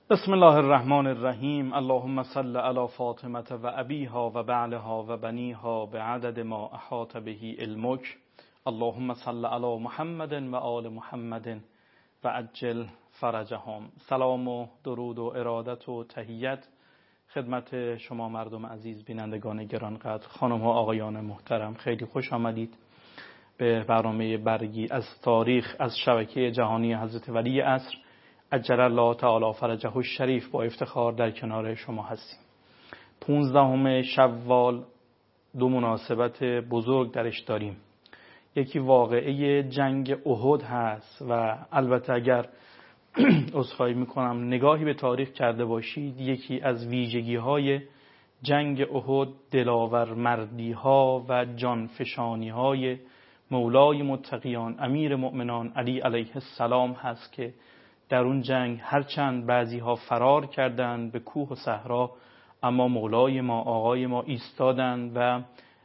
بسم الله الرحمن الرحیم. اللهم صل علی فاطمه و ابیها و بعلها و بنیها بعدد ما احاط به علمک. اللهم صل علی محمد و آل محمد و عجل فرجهم. سلام و درود و ارادت و تحیت خدمت شما مردم عزیز، بینندگان گرانقدر، خانم ها آقایان محترم. خیلی خوش آمدید به برنامه برگی از تاریخ از شبکه جهانی حضرت ولی عصر عجل الله تعالی فرجه الشریف. با افتخار در کنار شما هستیم. 15 شوال دو مناسبت بزرگ درش داریم. یکی واقعه جنگ احد هست و البته اگر عذرخواهی میکنم نگاهی به تاریخ کرده باشید، یکی از ویژگی های جنگ احد دلاور مردی ها و جانفشانی های مولای متقیان امیر مؤمنان علی علیه السلام هست که در اون جنگ هرچند بعضی ها فرار کردند به کوه و صحرا، اما مولای ما آقای ما ایستادند و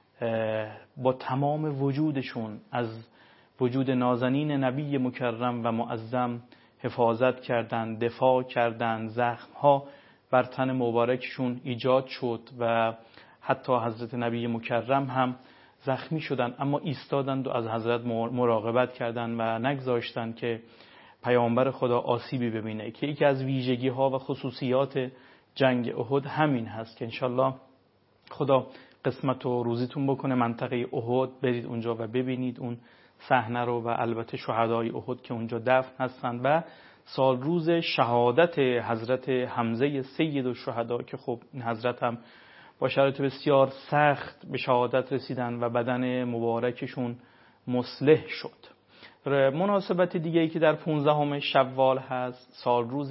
با تمام وجودشون از وجود نازنین نبی مکرم و معظم حفاظت کردند، دفاع کردند. زخم‌ها بر تن مبارکشون ایجاد شد و حتی حضرت نبی مکرم هم زخمی شدند، اما ایستادند و از حضرت مراقبت کردند و نگذاشتند که پیامبر خدا آسیبی ببینه، که یکی از ویژگی ها و خصوصیات جنگ احد همین هست که انشالله خدا قسمت و روزیتون بکنه منطقه احد برید اونجا و ببینید اون صحنه رو و البته شهدای احد که اونجا دفن هستند و سال روز شهادت حضرت حمزه سید الشهدا که خب این حضرت هم با شرایط بسیار سخت به شهادت رسیدن و بدن مبارکشون مصلح شد. مناسبت دیگه‌ای که در 15 شوال هست سال روز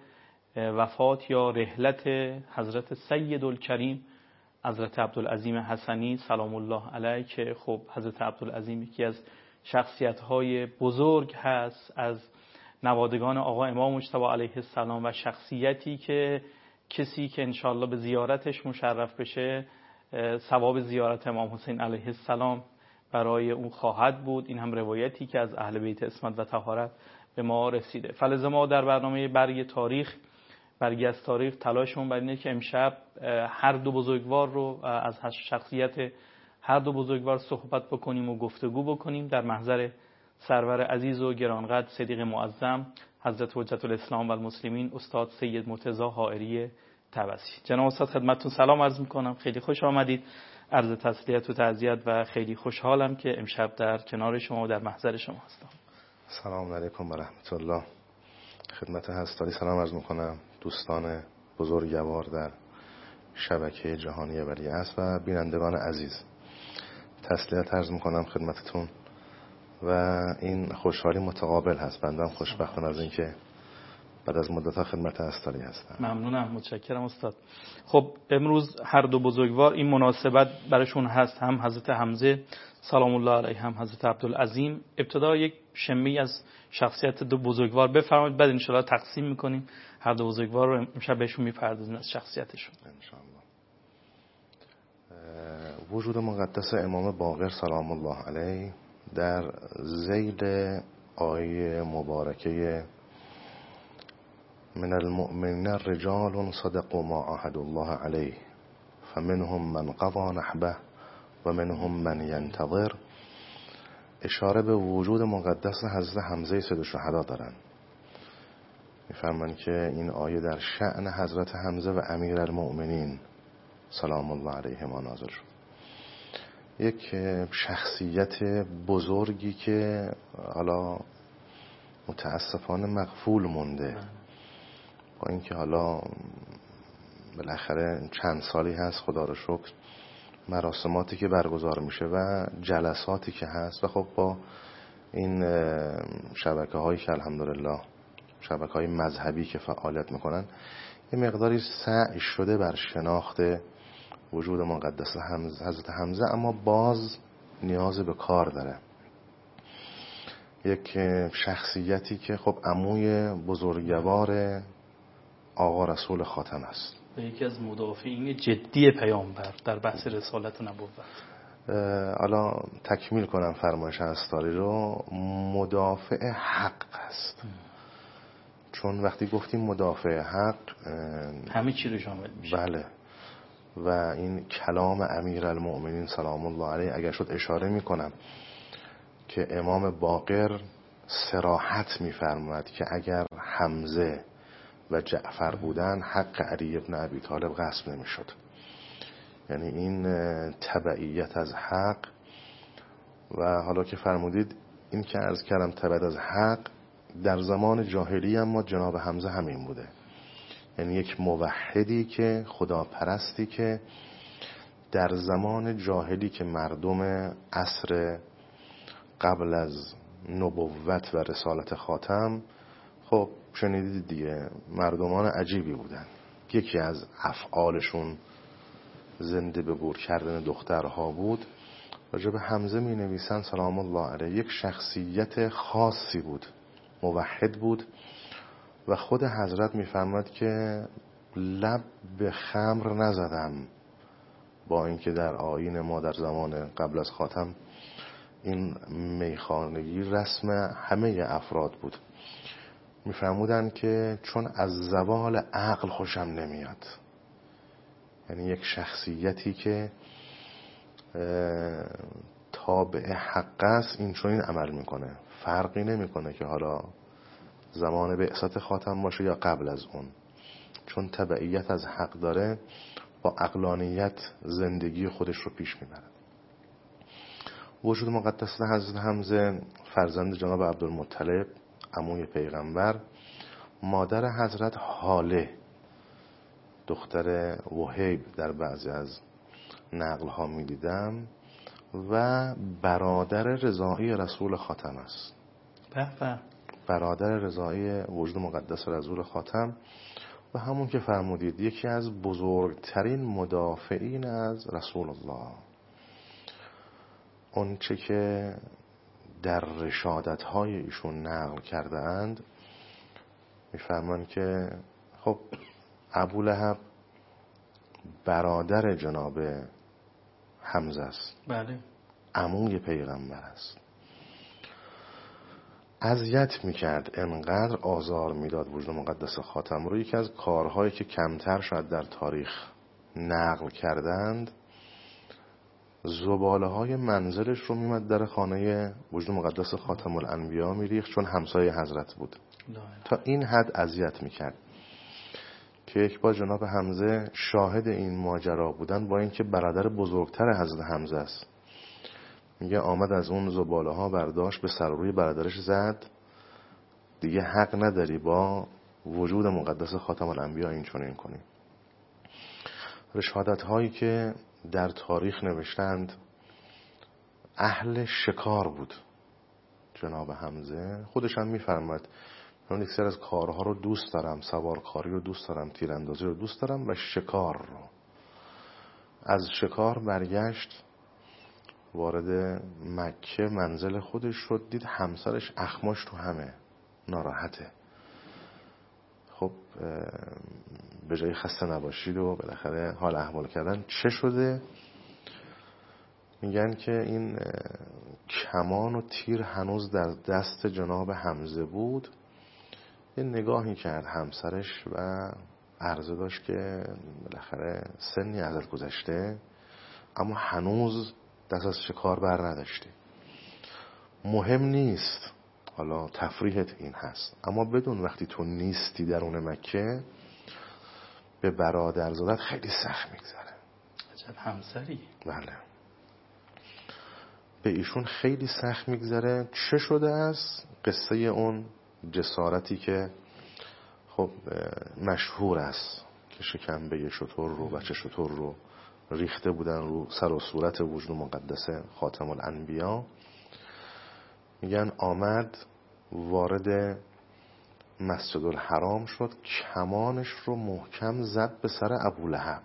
وفات یا رحلت حضرت سید الکریم حضرت عبدالعظیم حسنی سلام الله علیه، که خب حضرت عبدالعظیم یکی از شخصیت‌های بزرگ هست از نوادگان آقا امام مجتبی علیه السلام و شخصیتی که کسی که انشالله به زیارتش مشرف بشه ثواب زیارت امام حسین علیه السلام برای اون خواهد بود. این هم روایتی که از اهل بیت عصمت و طهارت به ما رسیده. فلز ما در برنامه برگی از تاریخ تلاشمون بر اینه که امشب هر دو بزرگوار رو از شخصیت هر دو بزرگوار صحبت بکنیم و گفتگو بکنیم در محضر سرور عزیز و گرانقدر صدیق معظم حضرت حجت الاسلام و المسلمین استاد سید مرتضی حائری طبسی. جناب استاد خدمتتون سلام عرض میکنم. خیلی خوش آمدید. عرض تسلیت و تعزیت و خیلی خوشحالم که امشب در کنار شما و در محضر شما هستم. سلام علیکم و رحمت الله. خدمت هستاری سلام عرض میکنم. دوستان بزرگوار در شبکه جهانی ولی عصر و بینندگان عزیز تسلیت عرض میکنم خدمتتون و این خوشحالی متقابل هست. بندم خوشبختم از اینکه بعد از مدت‌ها خدمت هستاری هستم. ممنونم، متشکرم استاد. خب امروز هر دو بزرگوار این مناسبت برشون هست، هم حضرت حمزه سلام الله علیه هم حضرت عبدالعظیم. ابتدا یک شمی از شخصیت دو بزرگوار بفرمایید، بعد انشاءالله تقسیم میکنیم هر دو بزرگوار رو امشب بهشون میپردازیم از شخصیتشون انشاءالله. وجود مقدس امام باقر سلام الله علیه در ذیل آیه مبارکه من المؤمنین رجال صدقوا ما عاهدوا الله علیه فمنهم من قضى نحبه و منهم من ینتظر اشاره به وجود مقدس حضرت حمزه سید الشهدا دارن. میفرمان که این آیه در شأن حضرت حمزه و امیر المؤمنین سلام الله علیه ما نازل شد. یک شخصیت بزرگی که حالا متاسفانه مغفول مونده، با اینکه حالا بالاخره چند سالی هست خدا رو شکر مراسماتی که برگزار میشه و جلساتی که هست و خب با این شبکه هایی که الحمدلله شبکه های مذهبی که فعالیت میکنن یه مقداری سعی شده بر شناخت وجود مقدس حضرت حمزه، اما باز نیاز به کار داره. یک شخصیتی که خب عموی بزرگوار آقا رسول خاتم است، یکی از مدافعین جدی پیامبر در بحث رسالت و نبوت. حالا تکمیل کنم فرمایش هستاری رو، مدافع حق است. چون وقتی گفتیم مدافع حق همه چی رو شامل میشه. بله. و این کلام امیرالمؤمنین سلام الله علیه اگر شد اشاره میکنم که امام باقر صراحت میفرماید که اگر حمزه و جعفر بودن حق علی ابن ابی طالب غصب نمیشد. یعنی این تبعیت از حق. و حالا که فرمودید این که عرض کردم تبعیت از حق در زمان جاهلی اما جناب حمزه همین بوده. یعنی یک موحدی که خداپرستی که در زمان جاهلی که مردم عصر قبل از نبوت و رسالت خاتم، خب شنیدید دیگه، مردمان عجیبی بودن. یکی از افعالشون زنده به گور کردن دخترها بود. راجع به حمزه می نویسن سلام الله علیه یک شخصیت خاصی بود، موحد بود و خود حضرت میفرماد که لب به خمر نزدم، با اینکه در آیین ما در زمان قبل از خاتم این میخانگی رسم همه افراد بود. میفرمودن که چون از زوال عقل خوشم نمیاد. یعنی یک شخصیتی که تابع حق است این چون این عمل میکنه، فرقی نمیکنه که حالا زمان بعثت خاتم باشه یا قبل از اون، چون تبعیت از حق داره با عقلانیت زندگی خودش رو پیش میبره. وجود مقدس حضرت حمزه فرزند جناب عبدالمطلب عموی پیغمبر، مادر حضرت حاله دختر وهیب در بعضی از نقل ها می دیدم و برادر رضایی رسول خاتم است. برادر رضایی وجود مقدس رسول خاتم و همون که فرمودید یکی از بزرگترین مدافعین از رسول الله. اون چه که در رشادت های ایشون نقل کرده اند میفرمان که خب ابولهب برادر جناب حمزه است. بله. عموی پیغمبر است. اذیت میکرد، انقدر آزار میداد وجود مقدس خاتم رو. یکی از کارهایی که کمتر شاید در تاریخ نقل کردند، زباله های منزلش رو میمد در خانه وجود مقدس خاتم الانبیا میریخت، چون همسایه حضرت بود. تا این حد اذیت میکرد که یک بار جناب حمزه شاهد این ماجرا بودن، با اینکه برادر بزرگتر حضرت حمزه است. میگه آمد از اون زباله ها برداشت به سر روی برادرش زد، دیگه حق نداری با وجود مقدس خاتم الانبیا این چنین کنی. رشادت هایی که در تاریخ نوشتند، اهل شکار بود جناب حمزه. خودش هم میفرماید من یک سر از کارها رو دوست دارم، سوارکاری رو دوست دارم، تیراندازی رو دوست دارم و شکار رو. از شکار برگشت، وارد مکه منزل خودش شد، دید همسرش اخماش تو همه، ناراحته. خب به جای خسته نباشید و بالاخره حال احوال کردن، چه شده؟ میگن که این کمان و تیر هنوز در دست جناب حمزه بود. یه نگاهی کرد همسرش و عرضه داشت که بالاخره سنی ازت گذشته اما هنوز دست از شکار بر نداشتی. مهم نیست، حالا تفریحت این هست، اما بدون وقتی تو نیستی درون مکه به برادرزادت خیلی سخت میگذره. عجب همسری. بله، به ایشون خیلی سخت میگذره. چه شده است؟ قصه اون جسارتی که خب مشهور است که شکمبه شتر رو، بچه شتر رو ریخته بودن رو سر و صورت وجود مقدس خاتم الانبیا. میگن آمد وارد مسجد الحرام شد، کمانش رو محکم زد به سر ابولهب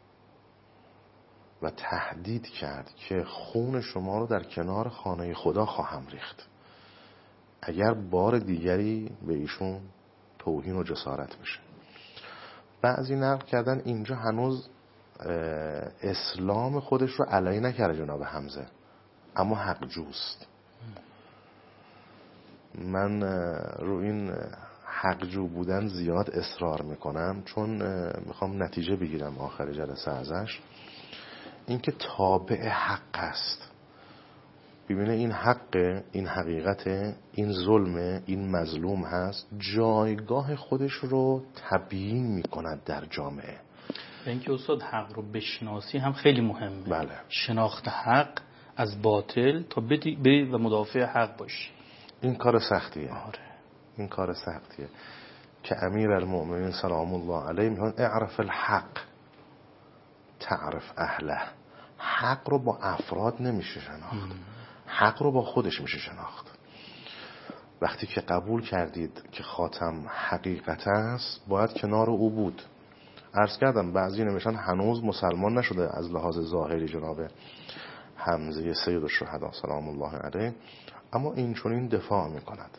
و تهدید کرد که خون شما رو در کنار خانه خدا خواهم ریخت اگر بار دیگری به ایشون توهین و جسارت بشه. بعضی نقل کردن اینجا هنوز اسلام خودش رو علنی نکرده جناب حمزه، اما حق جوست. من رو این حقجو بودن زیاد اصرار میکنم، چون میخوام نتیجه بگیرم آخر جلسه ازش. اینکه تابع حق است. ببینه این حق، این حقیقت، این ظلم، این مظلوم هست، جایگاه خودش رو تبیین میکند در جامعه. اینکه استاد حق رو بشناسی هم خیلی مهمه. بله. شناخت حق از باطل تا بری و مدافع حق باشی. این کار سختیه. آره. این کار سختیه که امیر المؤمنین سلام الله علیه میگن اعرف الحق تعرف اهله. حق رو با افراد نمیشه شناخت، حق رو با خودش میشه شناخت. وقتی که قبول کردید که خاتم حقیقت است، باید کنار او بود. عرض کردم بعضی نمیشن هنوز مسلمان نشده از لحاظ ظاهری جناب حمزه سید الشهدا سلام الله علیه، اما این چنین دفاع میکند،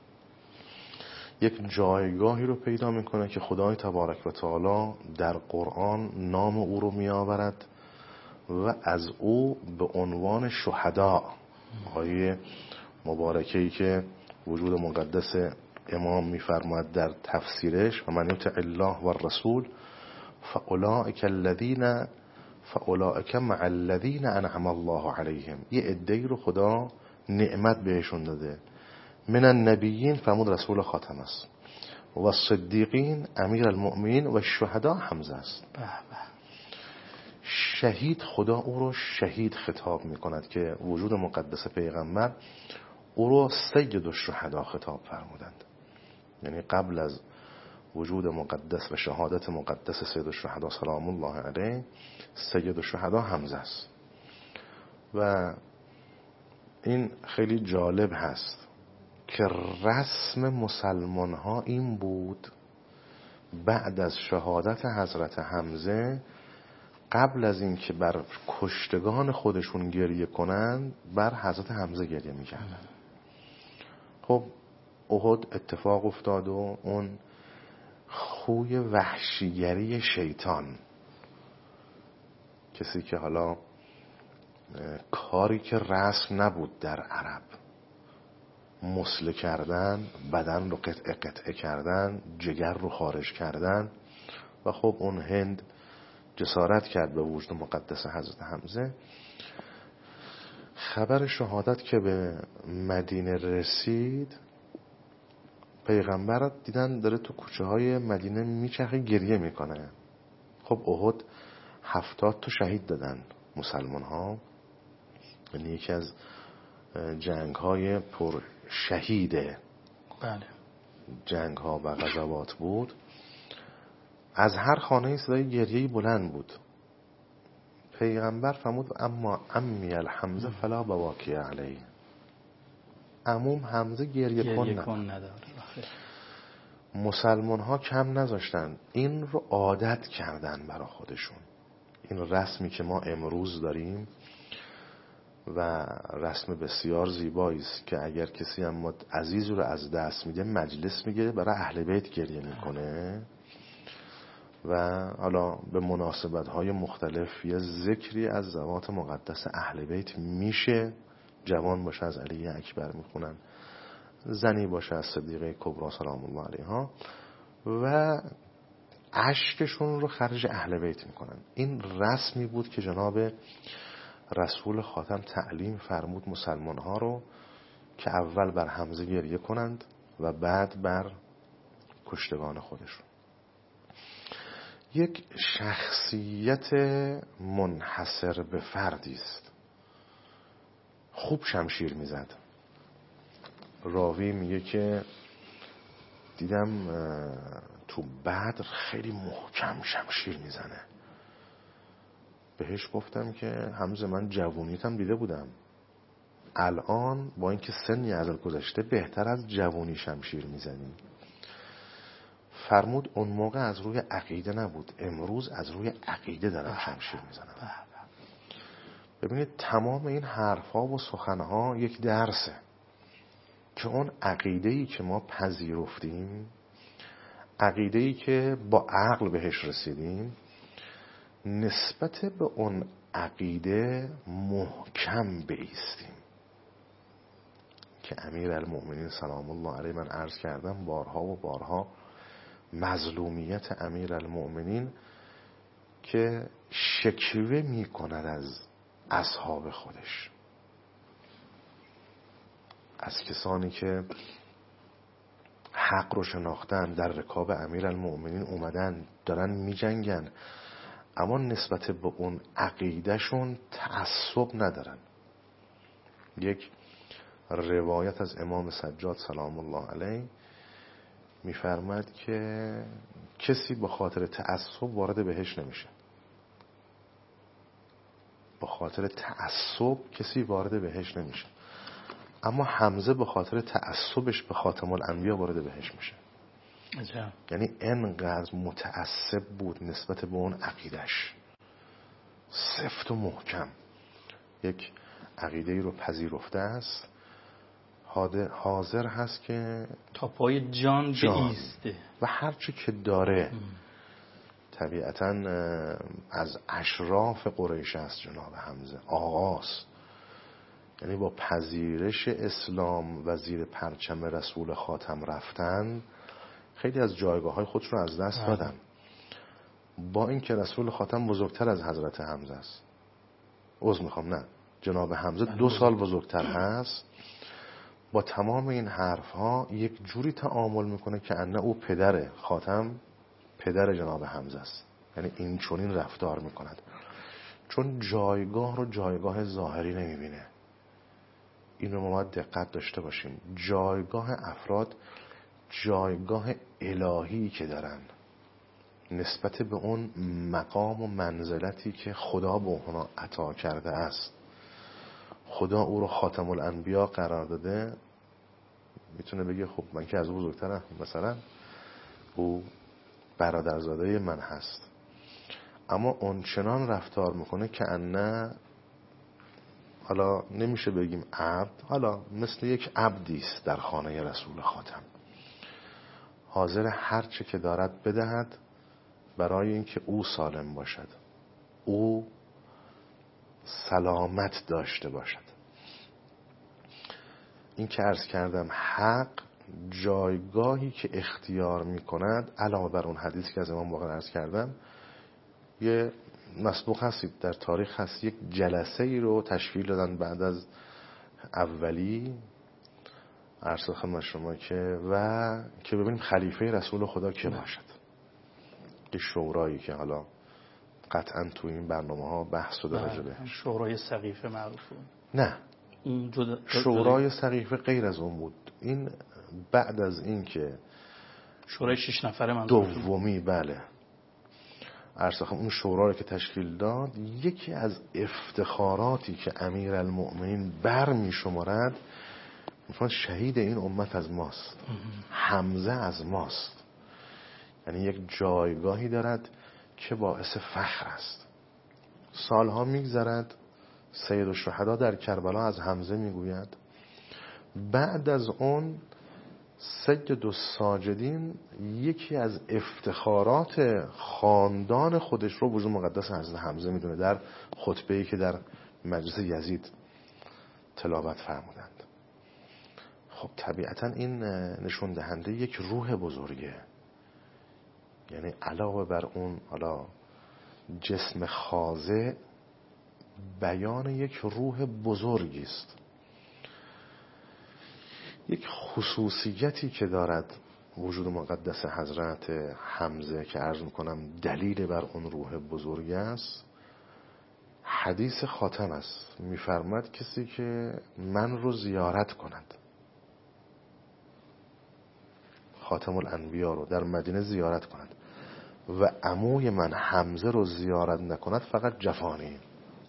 یک جایگاهی رو پیدا میکنه که خدای تبارک و تعالی در قرآن نام او رو میآورد و از او به عنوان شهدا، آیه مبارکه‌ای که وجود مقدس امام میفرماید در تفسیرش و من یطع الله و الرسول فاولئک مع الذین انعم الله علیهم. یه عده‌ای رو خدا نعمت بهشون داده. من النبیین فرمود رسول خاتم است و الصدیقین امیر المؤمنین و الشهدا حمزه است. شهید خدا او رو شهید خطاب میکند که وجود مقدس پیغمبر او رو سید الشهدا خطاب فرمودند. یعنی قبل از وجود مقدس و شهادت مقدس سید الشهدا سلام الله علیه، سید الشهدا حمزه است. و این خیلی جالب هست که رسم مسلمان ها این بود بعد از شهادت حضرت حمزه، قبل از این که بر کشتگان خودشون گریه کنند، بر حضرت حمزه گریه میکردن. خب احد اتفاق افتاد و اون خوی وحشیگری شیطان، کسی که حالا کاری که رسم نبود در عرب، مسله کردن، بدن رو قطعه قطعه کردن، جگر رو خارج کردن. و خب اون هند جسارت کرد به وجود مقدس حضرت حمزه. خبر شهادت که به مدینه رسید، پیغمبر دیدن داره تو کوچه های مدینه میچرخه گریه میکنه. خب احد 70 تا شهید دادن مسلمان ها، یعنی یکی از جنگ های پر شهیده جنگ ها و غزوات بود. از هر خانه صدای گریه‌ای بلند بود. پیغمبر فرمود اما امی الحمزه فلا بواکی علیه. عموم حمزه گریه کن نداره. مسلمان ها کم نذاشتن، این رو عادت کردن برای خودشون. این رسمی که ما امروز داریم و رسم بسیار زیبایی است که اگر کسی هم عزیز رو از دست میده مجلس میگیره برای اهل بیت گریه میکنه و حالا به مناسبت های مختلف یه ذکری از ذوات مقدس اهل بیت میشه. جوان باشه از علی اکبر میخونن، زنی باشه از صدیقه کبرا سلام الله علیها، و اشکشون رو خرج اهل بیت میکنن. این رسمی بود که جناب رسول خاتم تعلیم فرمود مسلمان ها رو که اول بر حمزه گریه کنند و بعد بر کشتگان خودشون. یک شخصیت منحصر به فردی است. خوب شمشیر میزد. راوی میگه که دیدم تو بدر خیلی محکم شمشیر میزنه. بهش گفتم که حمزه من جوونیتم دیده بودم، الان با اینکه سنی ازت گذشته بهتر از جوونی شمشیر میزنی. فرمود اون موقع از روی عقیده نبود، امروز از روی عقیده دارم شمشیر میزنم. ببینید تمام این حرفها و سخنها یک درسه که اون عقیده‌ای که ما پذیرفتیم، عقیده‌ای که با عقل بهش رسیدیم، نسبت به اون عقیده محکم بایستیم که امیرالمؤمنین سلام الله علیه، من عرض کردم بارها و بارها، مظلومیت امیرالمؤمنین که شکوه می کند از اصحاب خودش، از کسانی که حق رو شناختن، در رکاب امیرالمؤمنین اومدن، دارن می جنگن، اما نسبت به اون عقیدهشون تعصب ندارن. یک روایت از امام سجاد سلام الله علیه میفرماد که کسی به خاطر تعصب وارد بهشت نمیشه. به خاطر تعصب کسی وارد بهشت نمیشه، اما حمزه به خاطر تعصبش به خاتم الانبیا وارد بهشت میشه. یعنی انقدر متعصب بود نسبت به اون عقیدش، سفت و محکم، یک عقیده رو پذیرفته است، حاضر هست که تا پای جان بایسته و هر چی که داره. طبیعتاً از اشراف قریش است جناب حمزه، آغاز، یعنی با پذیرش اسلام و زیر پرچم رسول خاتم رفتن، خیلی از جایگاه‌های خودش رو از دست دادن. با اینکه رسول خاتم بزرگتر از حضرت حمزه است، جناب حمزه 2 سال بزرگتر هست، با تمام این حرفها یک جوری تعامل میکنه که انه او پدر خاتم، پدر جناب حمزه است. یعنی این چنین رفتار میکند، چون جایگاه رو جایگاه ظاهری نمیبینه. این رو ما باید دقت داشته باشیم. جایگاه افراد جایگاه الهی که دارن نسبت به اون مقام و منزلتی که خدا به اونها عطا کرده است. خدا او رو خاتم الانبیا قرار داده، میتونه بگه خب من که از او بزرگترم، مثلا او برادرزاده من هست، اما اون چنان رفتار میکنه که انه، حالا نمیشه بگیم عبد، حالا مثل یک عبدی است در خانه رسول خاتم، حاضر هر چه که دارد بدهد برای اینکه او سالم باشد، او سلامت داشته باشد. این که عرض کردم حق جایگاهی که اختیار میکند، علاوه بر اون حدیثی که از امام باقر عرض کردم، یه مسبوق هستید در تاریخ هست، یک جلسه ای رو تشکیل دادن بعد از اولی، عرض خدمت شما که ببینیم خلیفه رسول خدا که باشد. یه شورایی که حالا قطعا تو این برنامه ها بحث شده راجبه. شورای سقیفه معروفه؟ نه، شورای سقیفه غیر از اون بود. این بعد از این که شورای 6 نفره من دومی، بله، اون شورا رو که تشکیل داد، یکی از افتخاراتی که امیرالمؤمنین بر می شمارد، میفرماد شهید این امت از ماست، حمزه از ماست. یعنی یک جایگاهی دارد که باعث فخر است. سالها میگذرد، سید الشهدا در کربلا از حمزه میگوید، بعد از اون سید الساجدین یکی از افتخارات خاندان خودش رو وجود مقدس حضرت حمزه میدونه در خطبه‌ای که در مجلس یزید تلاوت فرمودند. خب طبیعتا این نشون دهنده یک روح بزرگه، یعنی علاوه بر اون حالا جسم خاضع، بیان یک روح بزرگی است. یک خصوصیتی که دارد وجود مقدس حضرت حمزه که عرض میکنم دلیل بر اون روح بزرگ است، حدیث خاتم است. میفرماد کسی که من رو زیارت کند، خاتم الانبیا رو در مدینه زیارت کند، و عموی من حمزه رو زیارت نکند فقط جفانی.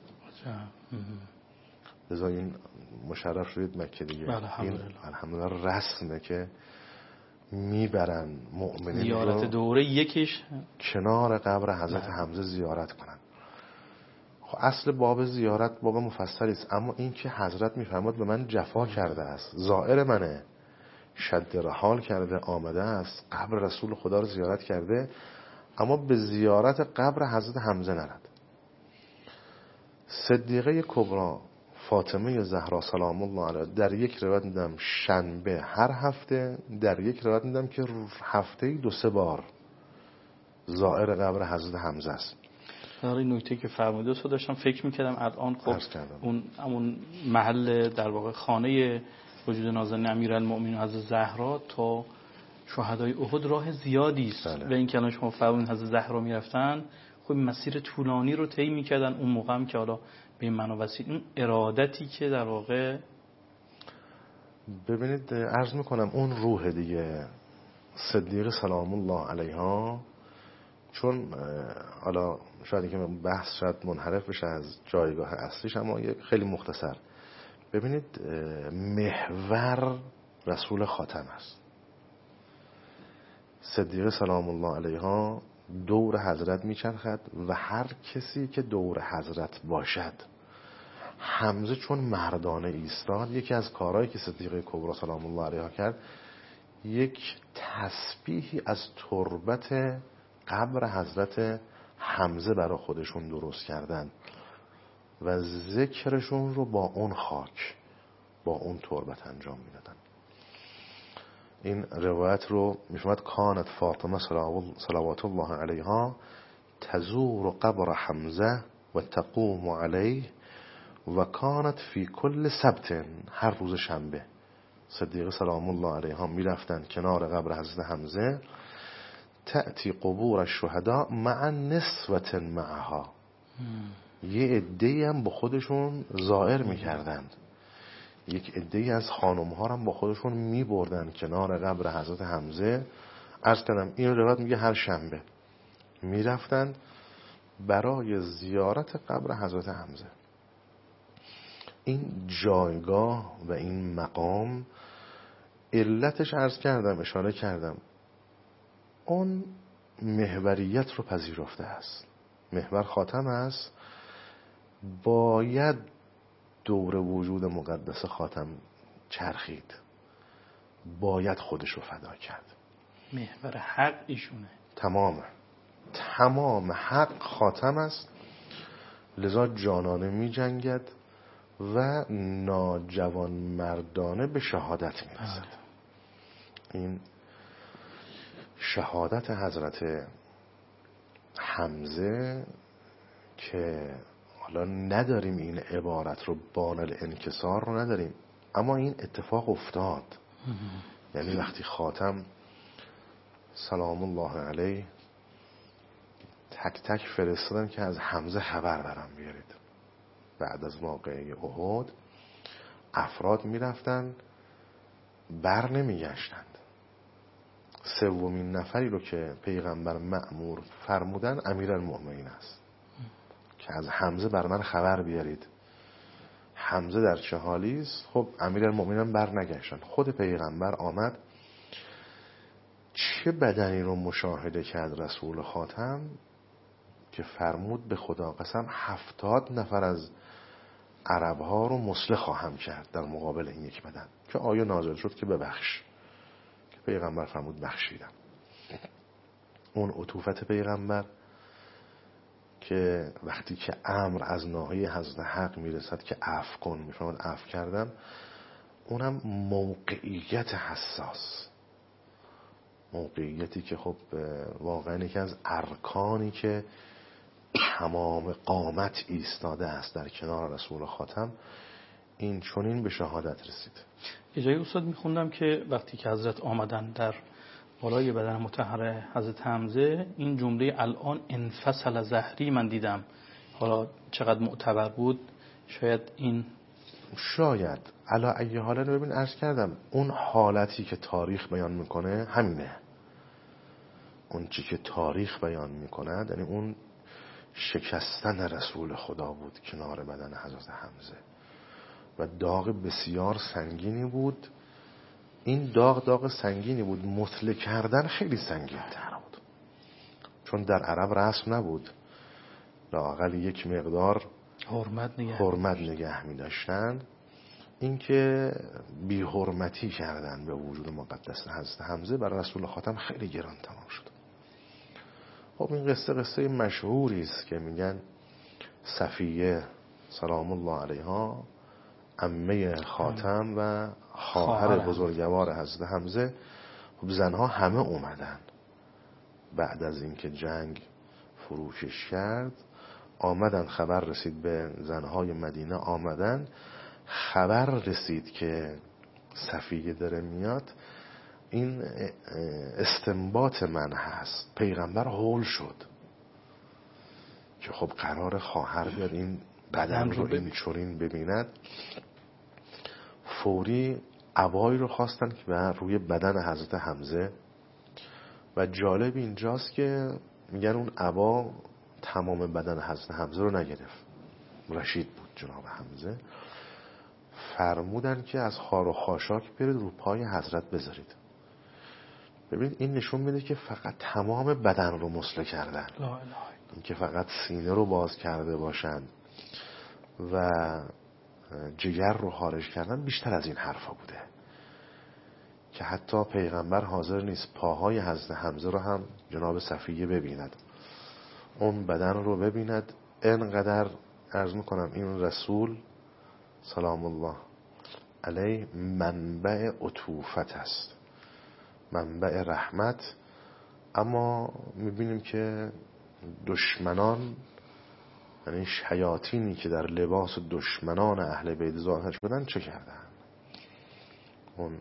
لذا این مشرف شدید مکه دیگه. این الحمدلله رسمه که میبرن مؤمنین زیارت دوره یکیش کنار قبر حضرت حمزه زیارت کنن. خب اصل باب زیارت باب مفصلی است، اما این که حضرت میفرماد به من جفا کرده است، زائر منه، شد رحال کرده آمده است، قبر رسول خدا رو زیارت کرده، اما به زیارت قبر حضرت حمزه نرد. صدیقه کبرا فاطمه زهرا سلام الله علیها در یک روایت دیدم شنبه هر هفته، در یک روایت دیدم که هفته‌ای 2-3 بار زائر قبر حضرت حمزه است. این نکته که فرمودید رو داشتم فکر می‌کردم الان خب اون محل در واقع خانه وجود نازنین امیرالمؤمنین حضرت زهرا تا شهدای احد راه زیادی است. بله. و این که الان شما فرمودید حضرت زهرا میرفتن خب مسیر طولانی رو طی می‌کردن اون موقع هم که حالا به این معنا وسیل اون ارادتی که در واقع ببینید عرض میکنم اون روح دیگه صدیقه سلام الله علیها، چون حالا شاید که بحث شاید منحرف بشه از جایگاه اصلیش، اما خیلی مختصر ببینید محور رسول خاتم است. صدیقه سلام الله علیها دور حضرت میچرخد و هر کسی که دور حضرت باشد، حمزه چون مردانه ایستاد، یکی از کارهایی که صدیقه کبری سلام الله علیها کرد یک تسبیحی از تربت قبر حضرت حمزه برای خودشون درست کردن و ذکرشون رو با اون خاک، با اون تربت انجام میدادن. این روایت رو میفهمد کانت فاطمه صلوات الله علیها تزور قبر حمزه و تقوم علیه و کانت فی کل سبت، هر روز شنبه صدیقه سلام الله علیها میرفتن کنار قبر حضرت حمزه، تأتی قبور الشهداء مع نسوة معها، یه عده‌ای هم با خودشون زائر میکردند، یک عده‌ای از خانم ها هم با خودشون میبردن کنار قبر حضرت حمزه. عرض کردم این روایت میگه هر شنبه میرفتن برای زیارت قبر حضرت حمزه. این جایگاه و این مقام علتش عرض کردم، اشاره کردم، اون محوریت رو پذیرفته است. محور خاتم است، باید دور وجود مقدس خاتم چرخید، باید خودش رو فدا کرد. محور حق ایشونه، تمام حق خاتم است، لذا جانانه می جنگد و ناجوان مردانه به شهادت می رسد. این شهادت حضرت حمزه که حالا نداریم این عبارت رو، بان الانکسار رو نداریم، اما این اتفاق افتاد. یعنی وقتی خاتم سلام الله علیه تک تک فرستادن که از حمزه خبر برام بیارید، بعد از واقعه احد افراد میرفتن بر نمیگشتند. سومین نفری رو که پیغمبر مأمور فرمودن امیرالمؤمنین است که از حمزه بر من خبر بیارید. حمزه در چه حالی است؟ خب امیرالمؤمنین بر نگشتن. خود پیغمبر آمد، چه بدنی رو مشاهده کرد رسول خاتم که فرمود به خدا قسم 70 نفر از عرب ها رو مسلح خواهم کرد در مقابل این یک بدن، که آیه نازل شد که ببخش، که پیغمبر فرمود بخشیدم. اون عطوفت پیغمبر که وقتی که امر از ناحیه حضرت حق میرسد که عفو کن، میفهمد عفو کردم، اونم موقعیت حساس، موقعیتی که خب واقعا یکی از ارکانی که تمام قامت ایستاده است در کنار رسول خاتم، این چنین به شهادت رسید. یه جایی استاد میخوندم که وقتی که حضرت آمدن در بالای بدن مطهر حضرت حمزه، این جمله الان انفصل ظهری من دیدم، حالا چقدر معتبر بود شاید این شاید علا ای حالا رو ببین، عرض کردم اون حالتی که تاریخ بیان میکنه همینه، اون چی که تاریخ بیان میکنه یعنی اون شکستن رسول خدا بود کنار بدن حضرت حمزه و داغ بسیار سنگینی بود. این داغ سنگینی بود، مطلع کردن خیلی سنگین تر بود، چون در عرب رسم نبود، لااقل یک مقدار حرمت نگه می داشتن. این که بی حرمتی کردن به وجود مقدس حضرت حمزه برای رسول خاتم خیلی گران تمام شد. خب این قصه مشهوری است که میگن صفیه سلام الله علیها عمه خاتم و خواهر بزرگوار حضرت حمزه. خب زنها همه اومدن بعد از اینکه جنگ فروکش کرد، آمدن. خبر رسید به زنهای مدینه، آمدن. خبر رسید که صفیه داره میاد. این استنباط من هست. پیغمبر هول شد که خب قرار خواهر بیاد این بدن رو این چورین ببیند. فوری عبایی رو خواستن که روی بدن حضرت حمزه. و جالب اینجاست که میگن اون عبا تمام بدن حضرت حمزه رو نگرفت، رشید بود جناب حمزه. فرمودن که از خار و خاشاک برید رو پای حضرت بذارید. ببینید این نشون میده که فقط تمام بدن رو مسله کردن، این که فقط سینه رو باز کرده باشن و جگر رو خارج کردن بیشتر از این حرفا بوده که حتی پیغمبر حاضر نیست پاهای حضرت حمزه رو هم جناب صفیه ببیند، اون بدن رو ببیند. اینقدر عرض میکنم این رسول سلام الله علیه منبع عطوفت است، منبع رحمت. اما میبینیم که دشمنان، یعنی شیاطینی که در لباس دشمنان اهل بیت ظاهر شدن چه کردن؟ اون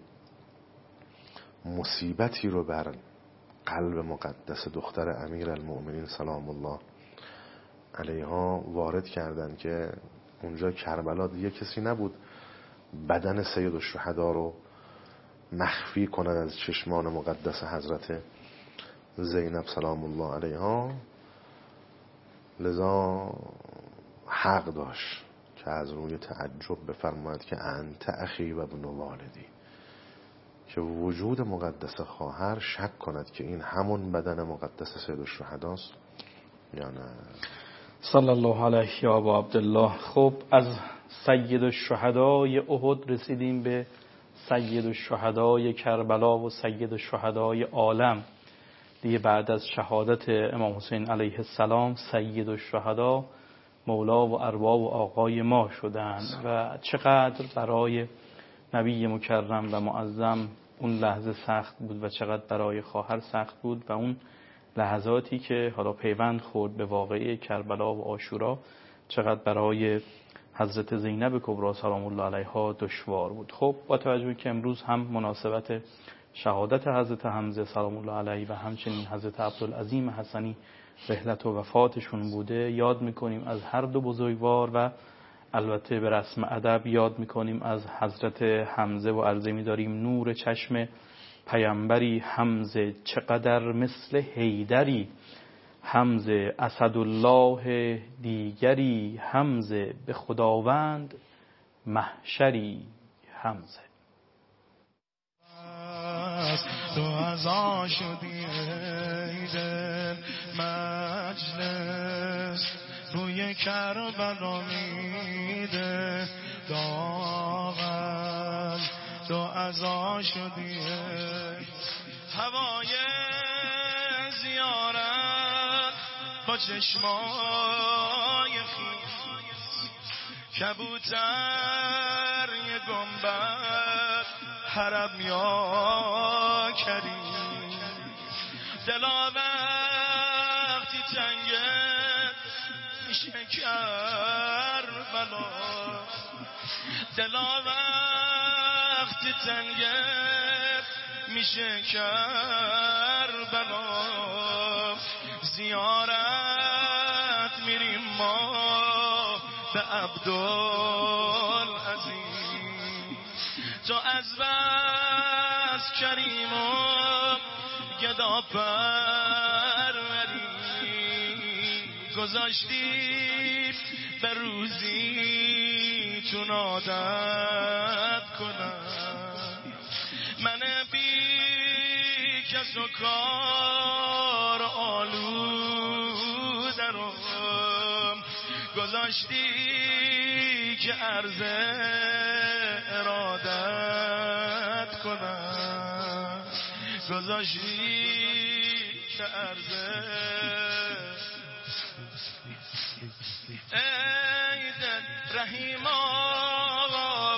مصیبتی رو بر قلب مقدس دختر امیر المؤمنین سلام الله علیها وارد کردن که اونجا کربلا دیگه کسی نبود بدن سید الشهدا رو مخفی کنن از چشمان مقدس حضرت زینب سلام الله علیها. لذا حق داشت که از روی تعجب بفرماید که انت اخی و ابن والدی، که وجود مقدس خواهر شک کند که این همون بدن مقدس سید الشهداست یا نه. صلی الله علیه یا ابا عبدالله. خب از سید الشهدای احد رسیدیم به سید الشهدای کربلا و سید الشهدای عالم دیگه. بعد از شهادت امام حسین علیه السلام سید الشهدا مولا و ارباب و آقای ما شدن و چقدر برای نبی مکرم و معظم اون لحظه سخت بود و چقدر برای خواهر سخت بود و اون لحظاتی که حالا پیوند خورد به واقعه کربلا و عاشورا چقدر برای حضرت زینب کبری سلام الله علیها دشوار بود. خب با توجه که امروز هم مناسبت شهادت حضرت حمزه سلام الله علیه و همچنین حضرت عبدالعظیم حسنی رحلت و وفاتشون بوده، یاد میکنیم از هر دو بزرگوار و البته به رسم ادب یاد میکنیم از حضرت حمزه و عرضه می‌داریم نور چشم پیامبری حمزه چقدر مثل حیدری، حمزه اسدالله دیگری، حمزه به خداوند محشری. حمزه تو از آشودی ایدن مجلس روی کربلا میده داغن، تو از آشودی هوای زیارت با چشمای خیس، کبوتر یه گنبد حرم یا کریم، دلا وقتی تنگت میشه کربلا، دلا وقتی تنگت میشه کربلا، زیارت میریم ما به عبدالعزیز، تو از بس کریم و گدا پروری، گذاشتی به روزی چون عادت کنم، من بی کس و کار آلوده رو گذاشتی که عرض ارادت کنم، گذاشتی که عرض ای دل رحیم آقا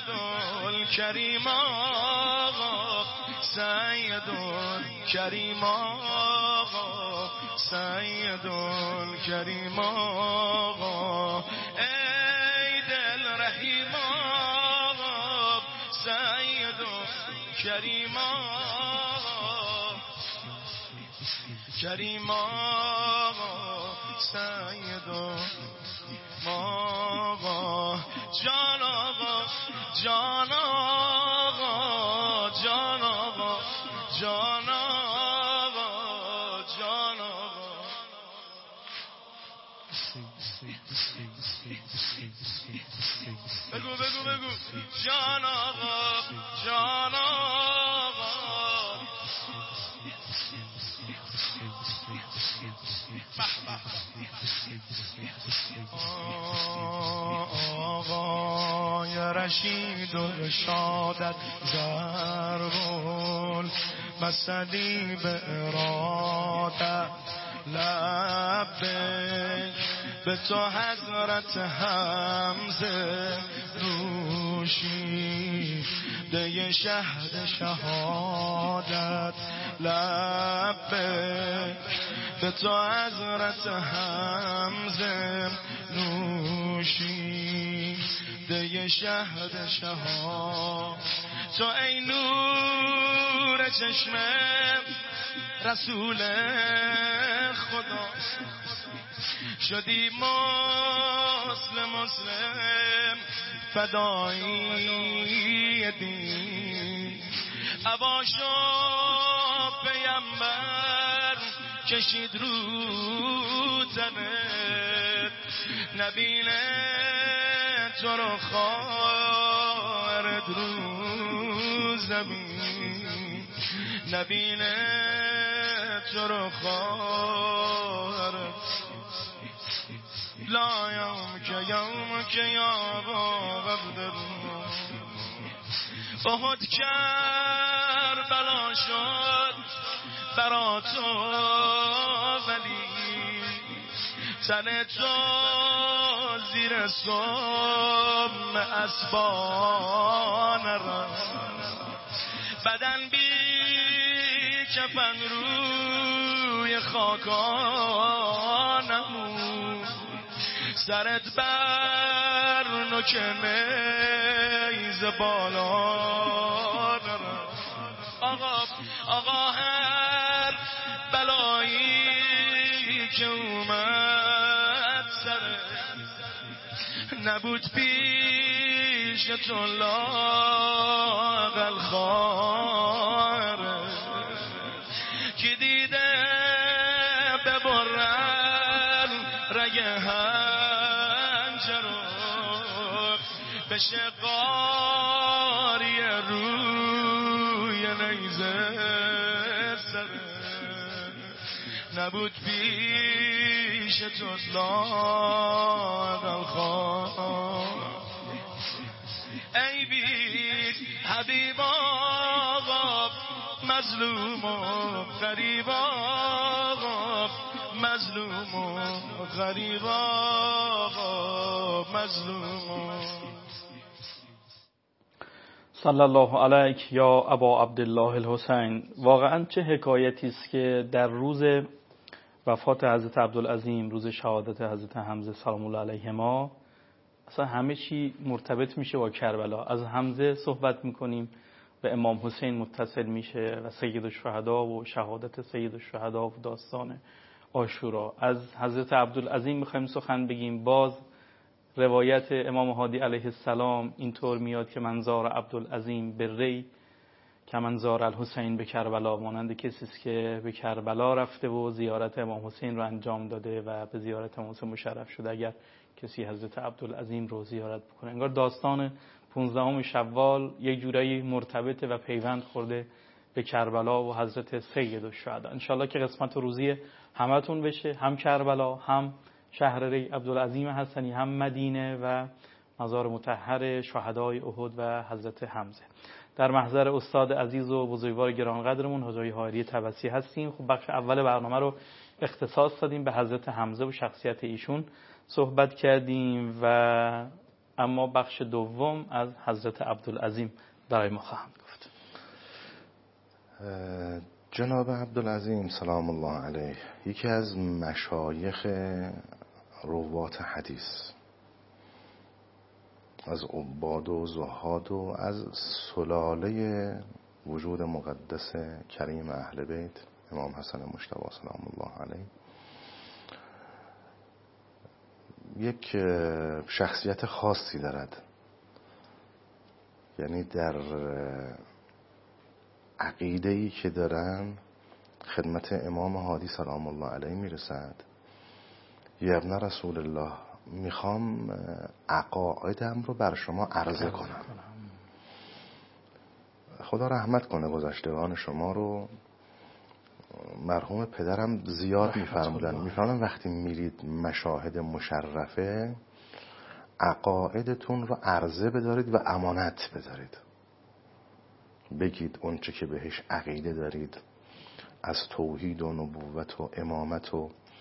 الکریم آقا، سید الکریم آقا، سید الکریم آقا، ای دل رحیم آقا، سید الکریم آقا، کریم آقا، سید آقا، جان آقا، جان آقا، جان آقا، جان آقا، جان آقا. بگو بگو بگو جان آقا، جان آقا. آقای رشید و رشادت ضربون مسلی به ارادت لبک، به تو حضرت حمزه نوشی ده شهد شهادت لبک، به تو حضرت حمزه نوشی ده شهد شهادت. تو ای نور چشم رسول خدا، شدی مسلم فدایی دین، عباشو پیمبر کشید رو تنت، نبینه تو رو خواهرد رو زمین، نبینه تو رو خواهرد لا یوم که یا غبدر احد کربلا شد برا تو، ولی تن تو زیر سم اسبان رفت، بدن بی کفن روی خاکانمون، سرت بر نوک نیز بالا نرفت. آقا هر بلایی که اومد سرت، نبود پیش تو لاغل خاره، که دیده ببرن رگ هنجرو، بشه قاری روی نیزه سره، نبود پیش تو لاغل خاره. ای بید حبیب آقا، مظلوم و غریب آقا، مظلوم و غریب آقا، مظلوم. صلی الله علیک یا ابا عبدالله الحسین. واقعا چه حکایتی است که در روز وفات حضرت عبدالعظیم، روز شهادت حضرت حمزه سلام الله علیهما، اصلا همه چی مرتبط میشه با کربلا. از حمزه صحبت میکنیم، به امام حسین متصل میشه و سید الشهدا و شهادت سید الشهدا و داستان عاشورا. از حضرت عبدالعظیم میخوایم سخن بگیم، باز روایت امام هادی علیه السلام اینطور میاد که منظار عبدالعظیم به ری که منظار الحسین به کربلا، مانند کسی است که به کربلا رفته و زیارت امام حسین رو انجام داده و به زیارت امام حسین مشرف شده اگر کسی حضرت عبدالعظیم رو زیارت بکنه. انگار داستان 15 شوال یک جورایی مرتبطه و پیوند خورده به کربلا و حضرت سید الشهدا. انشالله که قسمت روزی همتون بشه، هم کربلا، هم شهر ری عبدالعظیم حسنی، هم مدینه و مزار مطهر شهدای احد و حضرت حمزه. در محضر استاد عزیز و بزرگوار گرانقدرمون حاجی حائری طبسی هستیم. خب بخش اول برنامه رو اختصاص دادیم به حضرت حمزه و شخصیت ایشون، صحبت کردیم و اما بخش دوم از حضرت عبدالعظیم برای ما خواهند گفت. جناب عبدالعظیم سلام الله علیه یکی از مشایخ روات حدیث، از عباد و زهاد و از سلاله وجود مقدس کریم اهل بیت امام حسن مجتبی سلام الله علیه، یک شخصیت خاصی دارد. یعنی در عقیده‌ای که دارن خدمت امام هادی سلام الله علیه میرسد. یا ابن رسول الله، میخوام عقایدم رو بر شما عرضه کنم. خدا رحمت کنه گذشتگان شما رو. مرحوم پدرم زیاد میفرمودن وقتی میرید مشاهد مشرفه عقایدتون رو عرضه بدارید و امانت بدارید، بگید اون چه که بهش عقیده دارید از توحید و نبوت و امامت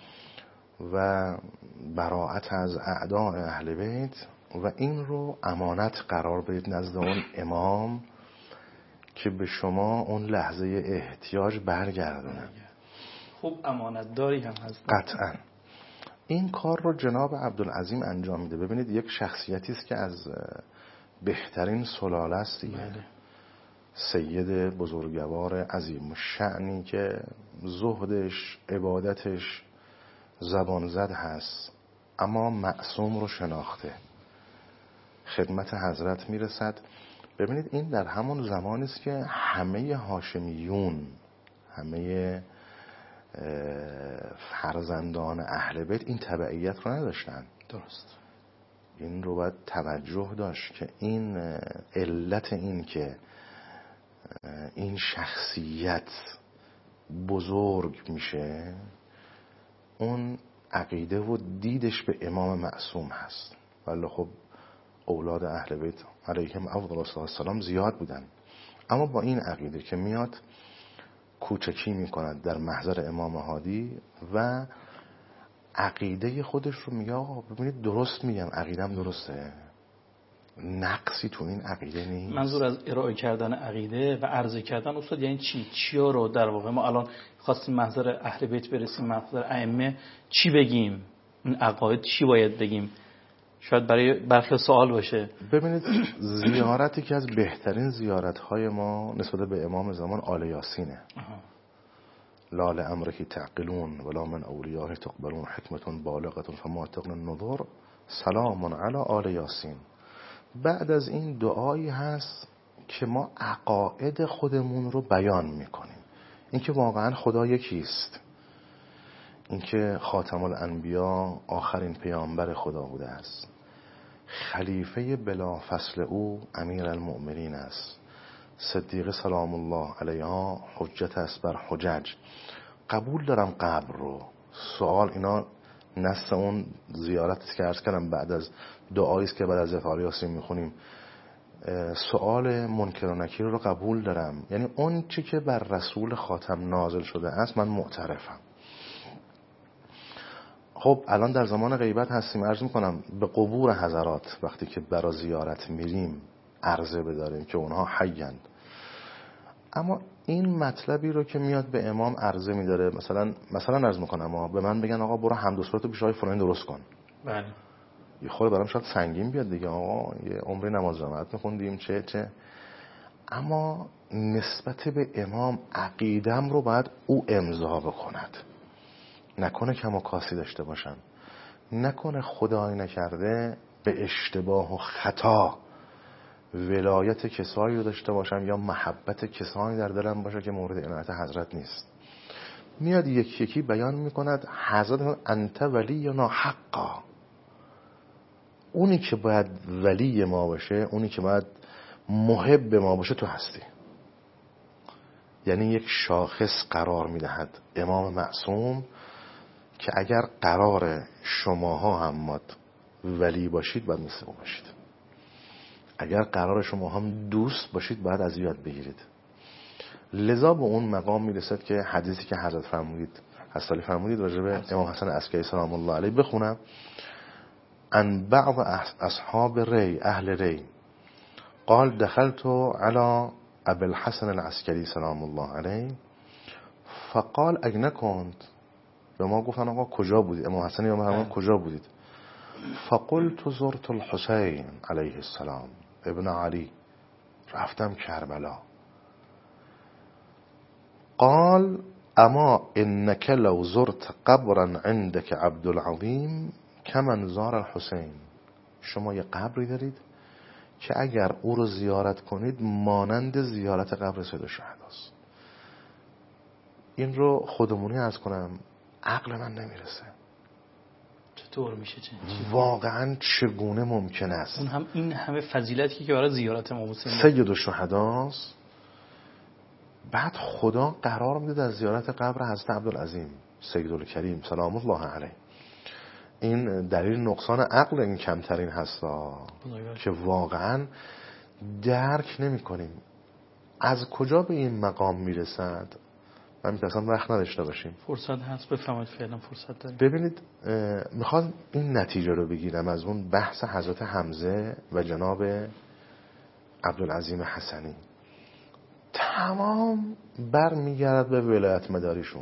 و براءت از اعداء اهل بیت و این رو امانت قرار بدید نزد اون امام که به شما اون لحظه احتیاج برگردونه. خوب امانت داری هم هست. قطعا این کار رو جناب عبدالعظیم انجام میده. ببینید یک شخصیتی است که از بهترین سلاله است دیگه. سید بزرگوار عظیم شأنی که زهدش عبادتش زبان زد هست اما معصوم رو شناخته، خدمت حضرت میرسد. ببینید این در همون زمانی است که همه هاشمیون، همه فرزندان اهل بیت این تبعیت رو نداشتن. درست. این رو باید توجه داشت که این علت این که این شخصیت بزرگ میشه اون عقیده و دیدش به امام معصوم هست. ولی خب اولاد اهل بیت علیهم افضل السلام زیاد بودن، اما با این عقیده که میاد کوچکی میکند در محضر امام هادی و عقیده خودش رو میگه آقا ببینید درست میگم، عقیدم درسته، نقصی تو این عقیده نیست. منظور از ارائه کردن عقیده و عرضه کردن استاد یعنی چیا رو در واقع ما الان خواستیم محضر اهل بیت برسیم، محضر ائمه چی بگیم، این عقاید چی باید بگیم؟ شاید برای برخی سوال باشه. ببینید زیارتی که از بهترین زیارت‌های ما نسبت به امام زمان آل یاسینه. لا لامرکی تعقلون ولا من اولیاه تقبلون حکمتون بالغتون فما تغنی النظر سلام علی آل یاسین. بعد از این دعایی هست که ما عقاید خودمون رو بیان میکنیم، اینکه واقعا خدا یکیست، اینکه خاتم الانبیا آخرین پیامبر خدا بوده است، خلیفه بلا فصل او امیر المؤمنین است، صدیقه سلام الله علیها حجت است بر حجج. قبول دارم قبر رو. سوال اینا نص اون زیارتی که عرض کردم بعد از دعایی است که بعد از آل یاسین میخونیم، سوال منکر و نکیر رو قبول دارم. یعنی اون چی که بر رسول خاتم نازل شده است من معترفم. خب الان در زمان غیبت هستیم، عرض میکنم به قبور حضرات وقتی که برای زیارت میریم عرضه بداریم که اونها حیند. اما این مطلبی رو که میاد به امام عرضه میداره، مثلا عرض میکنم به من بگن آقا برو حمد و ثنا تو پیش آقای فلانی درست کن. بله. یه خورده برام شاید سنگین بیاد دیگه، آقا یه عمری نماز جماعت میخوندیم چه اما نسبت به امام عقیدم رو باید او امضا بکند، نکنه کم و کاسی داشته باشم، نکنه خدای نکرده به اشتباه و خطا ولایت کسایی رو داشته باشم یا محبت کسانی در دلم باشه که مورد عنایت حضرت نیست. میاد یکی یکی بیان میکند حضرت انت ولینا حقا، اونی که باید ولی ما باشه، اونی که باید محب ما باشه تو هستی. یعنی یک شاخص قرار میدهد امام معصوم که اگر قرار شماها هم ولی باشید باید مثل او باشید، اگر قرار شما هم دوست باشید باید از یاد بگیرید. لذا به اون مقام میرسد که حدیثی که حضرت فرمودید راجع به امام حسن عسکری سلام الله علیه بخونم. عن بعض اصحاب ری، اهل ری، قال دخلت على ابي الحسن العسکری سلام الله علیه فقال اين كنت، به ما گفتن آقا کجا بودید، امام حسن یا امام کجا بودید؟ فقلت زرت الحسین علیه السلام ابن علی، رفتم کربلا. قال اما انك لو زرت قبرا عندك عبدالعظیم كمن زار الحسین، شما یه قبری دارید که اگر او رو زیارت کنید مانند زیارت قبر سید الشهداست. این رو خودمونی عرض کنم عقل من نمیرسه. چطور میشه؟ واقعا چگونه ممکن است؟ اون هم این همه فضیلتی که برای زیارت امام حسین سید الشهداست، بعد خدا قرار میده در زیارت قبر حضرت عبدالعظیم سید الکریم سلام الله علیه. این دلیل نقصان عقل این کمترین هستا که واقعا درک نمی کنیم از کجا به این مقام میرسد. من میترسم وقت نداشته باشیم. فرصت هست بفرمایید، فعلا فرصت داریم. ببینید میخواد این نتیجه رو بگیرم از اون بحث حضرت حمزه و جناب عبدالعظیم حسنی، تمام برمیگرد به ولایت مداریشون.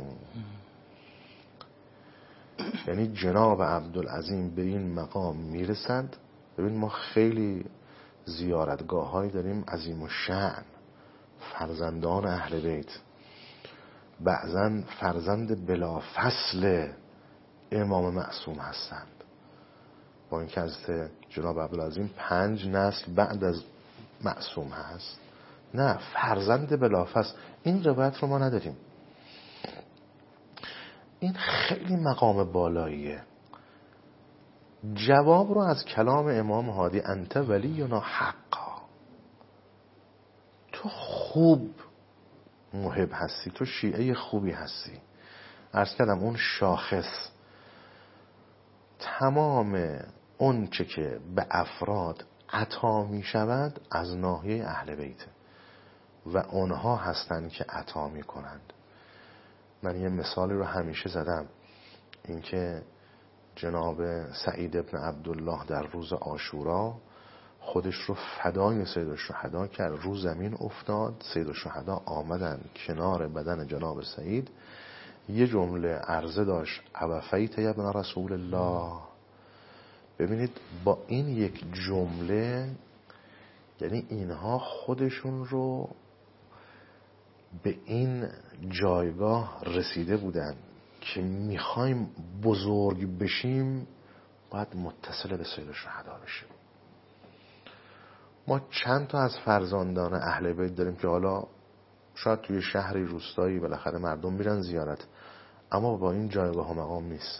یعنی جناب عبدالعظیم به این مقام میرسد. ببین ما خیلی زیارتگاه هایی داریم عظیم الشأن، فرزندان اهل بیت، بعضن فرزند بلافصل امام معصوم هستند، با اینکه حضرت جناب عبدالعظیم 5 نسل بعد از معصوم هست، نه فرزند بلافصل. این روایت رو ما نداریم. این خیلی مقام بالاییه. جواب رو از کلام امام هادی انت ولینا حقا، تو خوب محب هستی، تو شیعه خوبی هستی. عرض کردم اون شاخص تمام اون چه که به افراد عطا می شود از ناحیه اهل بیت و اونها هستند که عطا می کنند. من یه مثالی رو همیشه زدم، اینکه جناب سعید ابن عبدالله در روز عاشورا خودش رو فدای سید الشهدا کرد. رو زمین افتاد، سید الشهدا آمدن کنار بدن جناب سعید، یه جمله عرضه داشت اوفیت یا ابن رسول الله. ببینید با این یک جمله یعنی اینها خودشون رو به این جایگاه رسیده بودن که میخوایم بزرگ بشیم باید متصل به سید الشهدا بشیم. ما چند تا از فرزندان اهل بیت داریم که حالا شاید توی شهری روستایی بالاخره مردم میرن زیارت، اما با این جایگاه و مقام نیست.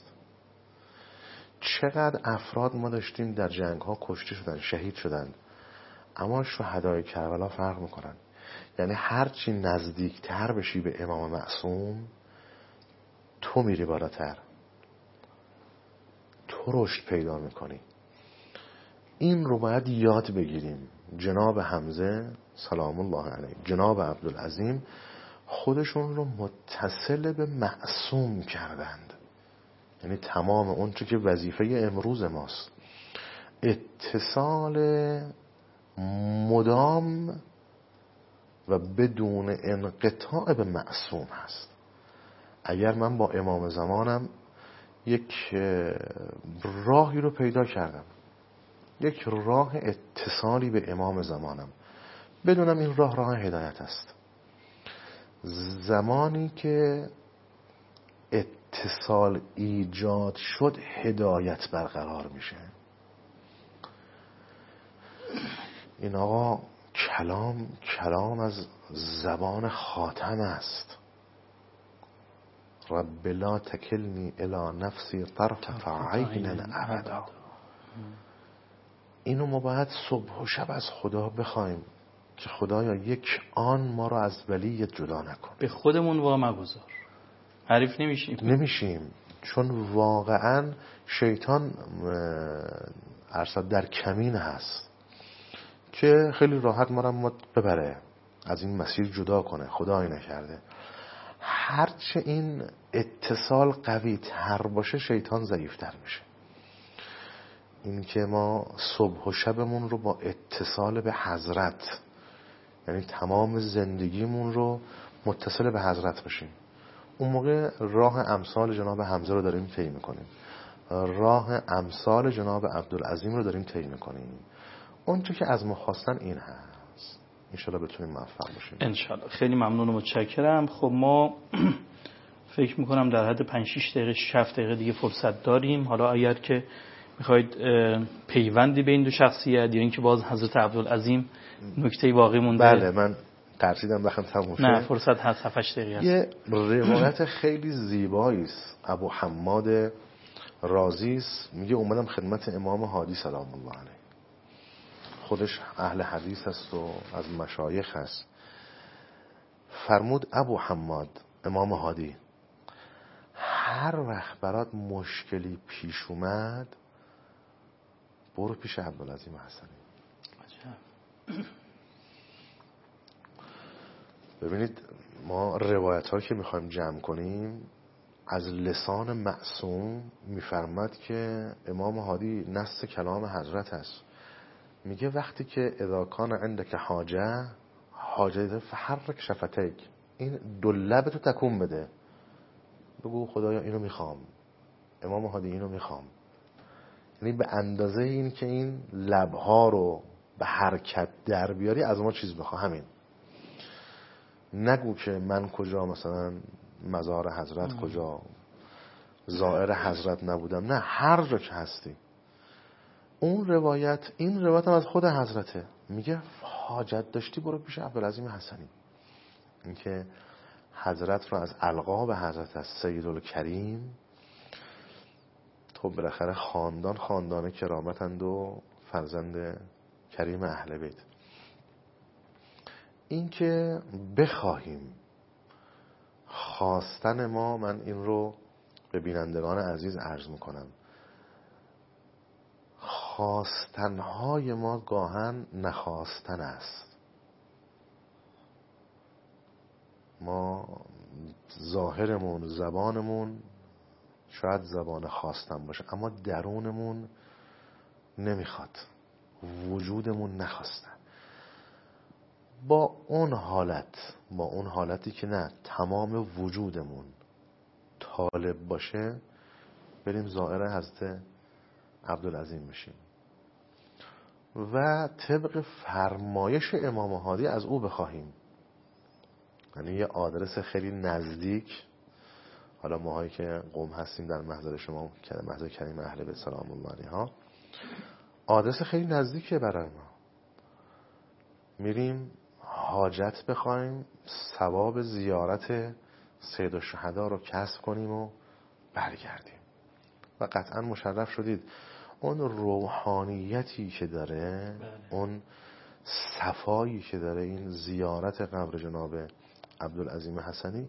چقدر افراد ما داشتیم در جنگ ها کشته شدن، شهید شدن، اما شهدای کربلا فرق میکنن. یعنی هرچی نزدیکتر بشی به امام معصوم تو میری بالاتر، تو رشد پیدا میکنی. این رو باید یاد بگیریم. جناب حمزه سلام الله علیه، جناب عبدالعظیم خودشون رو متصل به معصوم کردند. یعنی تمام اون چه که وظیفه امروز ماست اتصال مدام و بدون انقطاع به معصوم هست. اگر من با امام زمانم یک راهی رو پیدا کردم، یک راه اتصالی به امام زمانم، بدونم این راه هدایت است، زمانی که اتصال ایجاد شد هدایت برقرار میشه. این آقا کلام از زبان خاتم است. رب لا تکلنی الی نفسی طرفة عین ابدا. اینو ما باید صبح و شب از خدا بخوایم که خدایا یک آن ما رو از ولیت جدا نکن. به خودمون وا مگذار، حریف نمیشیم. چون واقعا شیطان ارصد در کمین هست که خیلی راحت ما رو ببره، از این مسیر جدا کنه. خدایی نکرده. هرچه این اتصال قوی تر باشه شیطان ضعیف تر میشه. این که ما صبح و شبمون رو با اتصال به حضرت، یعنی تمام زندگیمون رو متصل به حضرت باشیم. اون موقع راه امثال جناب حمزه رو داریم طی می‌کنیم، راه امثال جناب عبدالعظیم رو داریم طی می‌کنیم. اون چه که از ما خواستن این هست، انشالله بتونیم موفق باشیم. انشالله. خیلی ممنون و متشکرم. خب ما فکر میکنم در حد 5-6 دقیقه 7 دقیقه دیگه فرصت داریم. حالا اگر که میخواید پیوندی بین دو شخصیت یا اینکه باز حضرت عبدالعظیم نکته واقعی مونده. بله من ترسیدم وقتم تموم شد. نه فرصت هست 7-8 دقیقه هست. یه روایت خیلی زیبایی است، ابو حماد رازی است، میگه اومدم خدمت امام هادی سلام الله علیه. خودش اهل حدیث است و از مشایخ است. فرمود ابو حماد، امام هادی، هر وقت برات مشکلی پیش اومد برو پیش عبدالعظیم حسنی. ببینید ما روایت هایی که میخوایم جمع کنیم از لسان معصوم میفرماد که امام هادی نص کلام حضرت است. میگه وقتی که اذا کان عندک حاجه فحرک شفتیک، این دو لبتو تکون بده، بگو خدایا اینو میخوام، امام هادی اینو میخوام. یعنی به اندازه این که این لبها رو به حرکت در بیاری از ما چیز بخواه. همین نگو که من کجا مثلا مزار حضرت کجا زائر حضرت نبودم، نه هر جا که هستی. اون روایت، این روایت هم از خود حضرته، میگه حاجت داشتی برو پیش عبدالعظیم حسنی. این که حضرت رو از القاب حضرت از سیدالکریم، خب بالاخره خاندان کرامتند و فرزند کریم اهل بیت. این که بخواهیم خواستن ما، من این رو به بینندگان عزیز عرض میکنم، خواستنهای ما گاهن نخواستن است. ما ظاهرمون زبانمون شاید زبان خواستن باشه اما درونمون نمیخواد، وجودمون نخواسته. با اون حالتی که نه تمام وجودمون طالب باشه بریم زائر حضرت عبدالعظیم بشیم و طبق فرمایش امام هادی از او بخواهیم. یعنی یه آدرس خیلی نزدیک، حالا ماهایی که قم هستیم در محضر شما، محضر کریم اهل بیت سلام الله علیها، آدرس خیلی نزدیکه برای ما. میریم حاجت بخوایم، ثواب زیارت سید الشهدا رو کسب کنیم و برگردیم. و قطعا مشرف شدید. اون روحانیتی که داره، اون صفایی که داره این زیارت قبر جناب عبدالعظیم حسنی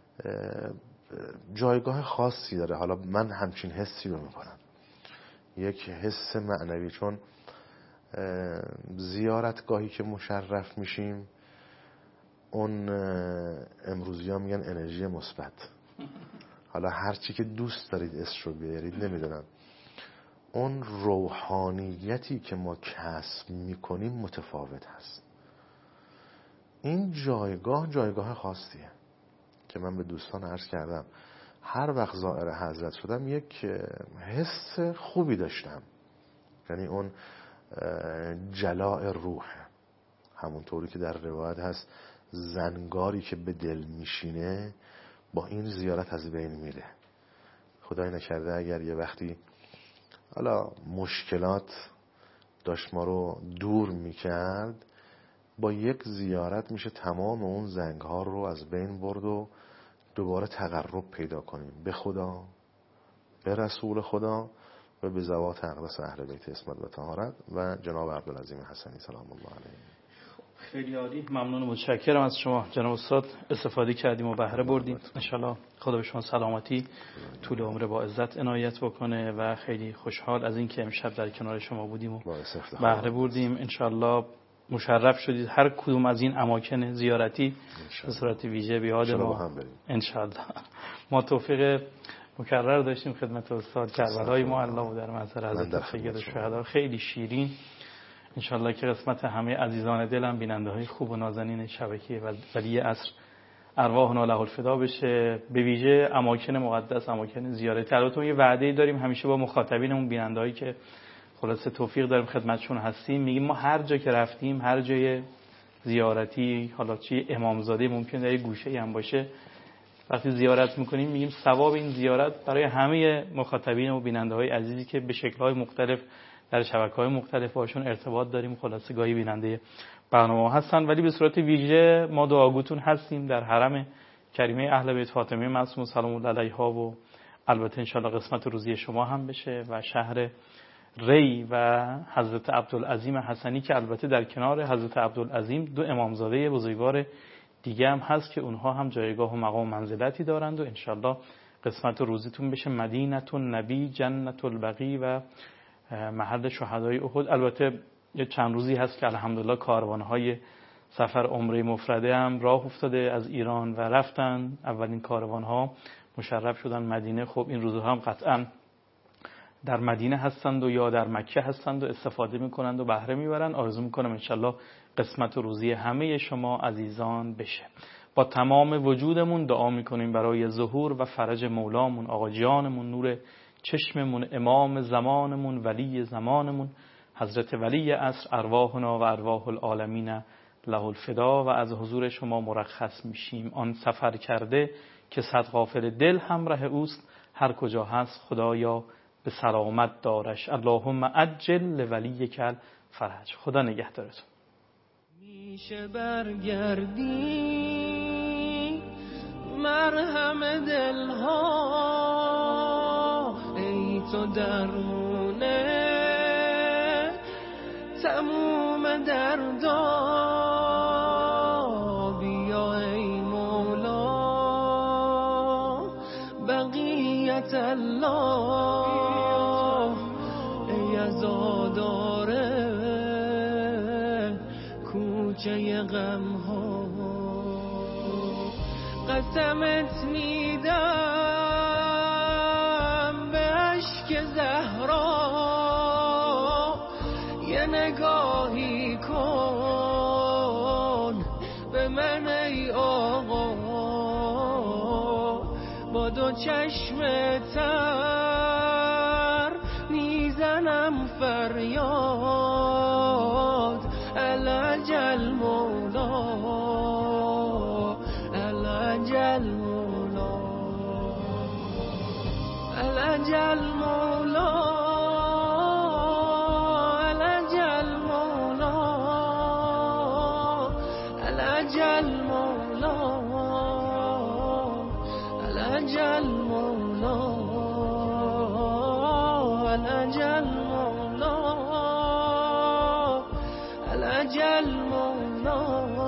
جایگاه خاصی داره. حالا من همچین حسی رو میکنم، یک حس معنوی، چون زیارتگاهی که مشرف میشیم اون امروزی ها میگن انرژی مثبت، حالا هر چی که دوست دارید اسم رو بیارید نمیدونم، اون روحانیتی که ما کسب میکنیم متفاوت هست. این جایگاه خاصیه که من به دوستان عرض کردم. هر وقت زائر حضرت شدم یک حس خوبی داشتم، یعنی اون جلاء روح، همونطوری که در روایت هست زنگاری که به دل میشینه با این زیارت از بین میره. خدای نکرده اگر یه وقتی حالا مشکلات داشت ما رو دور میکرد، با یک زیارت میشه تمام اون زنگ ها رو از بین برد و دوباره تقرب پیدا کنیم به خدا، به رسول خدا و به ذوات اقدس اهل بیت اسمت و طهارت و جناب عبدالعظیم حسنی سلام الله علیه. خیلی عالی، ممنون و متشکرم از شما جناب استاد. استفاده کردیم و بهره بردیم. انشالله خدا به شما سلامتی، طول عمر با عزت عنایت بکنه و خیلی خوشحال از این که امشب در کنار شما بودیم و بهره بردیم. انشالله مشرف شدید هر کدوم از این اماکن زیارتی به صورت ویژه بیاد ما. انشالله ما توفیق مکرر داشتیم خدمت استاد کربلای معلا و در محضر حضرت سید الشهدا، خیلی شیرین. انشالله که قسمت همه عزیزان دلم، بیننده های خوب و نازنین شبکه ولی عصر، ارواحنا له الفدا بشه. به ویژه اماکن مقدس، اماکن زیارتی. البته یه وعده‌ای داریم همیشه با مخاطبینمون، بیننده‌هایی که خلاصه توفیق داریم خدمتشون هستیم، میگیم ما هر جا که رفتیم، هر جای زیارتی، حالا چی امامزاده ممکنه در گوشه‌ای هم باشه، وقتی زیارت میکنیم میگیم ثواب این زیارت برای همه مخاطبین و بیننده‌های عزیزی که به شکل‌های مختلف در شبکه‌های مختلف باشون ارتباط داریم، خلاصه گاهی بیننده برنامه هستن، ولی به صورت ویژه ما دعاگوتون هستیم در حرم کریمه اهل بیت فاطمه معصومه سلام الله علیها و البته انشالله قسمت روزی شما هم بشه و شهر ری و حضرت عبدالعظیم حسنی که البته در کنار حضرت عبدالعظیم دو امامزاده بزرگوار دیگه هم هست که اونها هم جایگاه و مقام و منزلتی دارند و انشالله قسمت روزیتون بشه مدینه النبی، جنت البقیع و محل شهدای احد. البته یه چند روزی هست که الحمدلله کاروانهای سفر عمره مفرده هم راه افتاده از ایران و رفتن. اولین کاروانها مشرف شدن مدینه. خب این روزها هم قطعا در مدینه هستند و یا در مکه هستند و استفاده میکنند و بهره میبرند. آرزو میکنم انشالله قسمت روزی همه شما عزیزان بشه. با تمام وجودمون دعا میکنیم برای ظهور و فرج مولامون، آقا جانمون، نور چشممون، امام زمانمون، ولی زمانمون، حضرت ولی عصر، ارواحنا و ارواح العالمین له الفدا. و از حضور شما مرخص میشیم. آن سفر کرده که صد غافل دل همراه اوست، هر کجا هست خدایا به سلامت دارش. اللهم عجل لولیک الفرج. خدا نگهدارتون. میشه برگردی مرهم دلها، ای تو درمونه تموم دردا، بیا ای مولا بقیت الله، ای عزاداره کوچه غم ها. قسمت میدم به اشک زهرا، یه نگاهی کن به من ای آقا، با دو چشم تر میزنم فریاد، العجل مولا، العجل مولا، العجل مولا، العجل مولا، العجل مولا، العجل مولا، العجل مولا، العجل مولا.